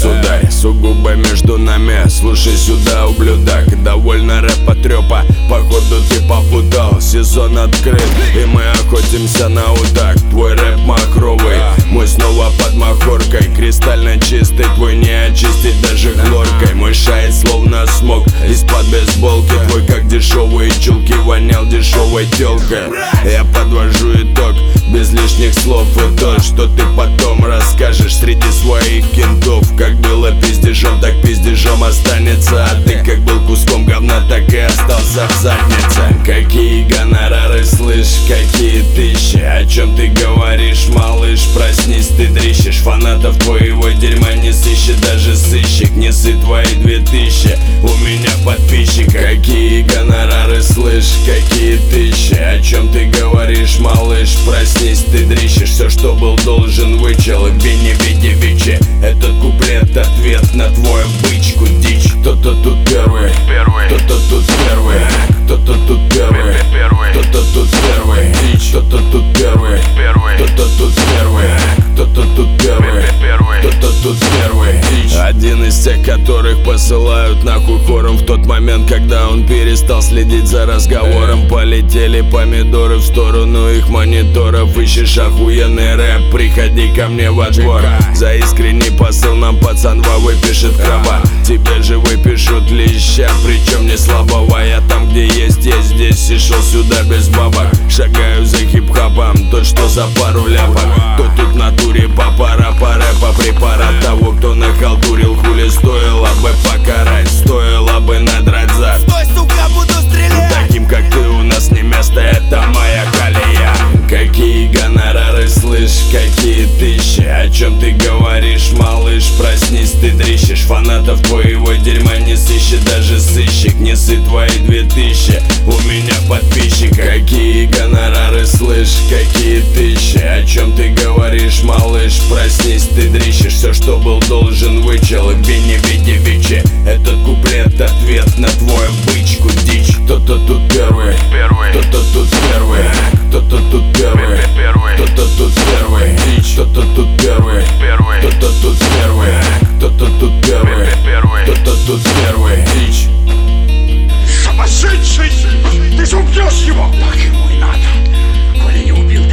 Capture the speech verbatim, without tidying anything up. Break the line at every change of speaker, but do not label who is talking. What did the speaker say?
сударь, сугубо между нами. Слушай сюда, ублюдок, довольно рэп-потрёпа. Походу ты попутал, сезон открыт, и мы охотимся на удак. Твой рэп махровый, мой снова под махоркой. Кристально чистый, твой не очистить даже хлоркой. Мой шает словно смог из-под бейсболки. Твой как дешевые чулки вонял дешевой тёлкой. Я подвожу итог без лишних слов, и то, что ты потом расскажешь среди своих кентов. Как было пиздежом, так пиздежом останется. А ты как был куском говна, так и остался в заднице. Какие гонорары, слышь, какие тысячи? О чем ты говоришь, малыш? Проснись, ты дрищешь. Фанатов твоего дерьма не сыщет даже сыщик. Несы твои две тысячи, у меня подписчик. Какие гонорары, слышь, какие тысячи? О чем ты говоришь, малыш? Проснись, ты дрищешь. Все, что был должен, вычел в Беневидевиче. Этот куплет ответ на твою бычку дичь. Кто-то тут первый, кто-то тут первый, кто-то тут первый, кто-то тут первый, кто-то тут первый, кто-то тут первый, кто-то тут первый, кто-то тут первый. Один из тех, которых посылают нахуй хором в тот момент, когда он перестал следить за разговором. Полетели помидоры в сторону их мониторов. Ищешь охуенный рэп, приходи ко мне во двор. За искренний посыл нам пацан Ва выпишет краба. Тебе же выпишут леща, причем не слабого. Я там, где есть, есть здесь, и шел сюда без бабок. Шагаю за хип-хопом, тот, что за пару ляпок. Кто тут в натуре папара по рэпа, препарат того, кто нахалтурил. Хули стоило бы покарать, стоило бы надрать зад.
Стой, сука, буду стрелять!
Таким, как ты, у нас не место, это моя колея. Какие гонорары, слышь, какие тысячи? О чем ты говоришь, малыш? Проснись, ты дрищешь. Фанатов твоего дерьма не сыщет даже сыщик. Несы твои две тысячи, у меня подписчик. Какие гонорары, слышь, какие тысячи? О чем ты говоришь, малыш? Проснись, ты дрищешь. Все, что был должен, вычел в Беневидевиче. Этот куплет ответ на твою бычку дичь. Кто-то тут первый, кто-то тут первый, кто-то тут первый, кто-то тут первый, кто-то тут первый, кто-то тут первый, кто-то тут первый, кто-то тут первый.
Сумасшедший! Ты же убьешь его! Так ему и надо. Коли не убил,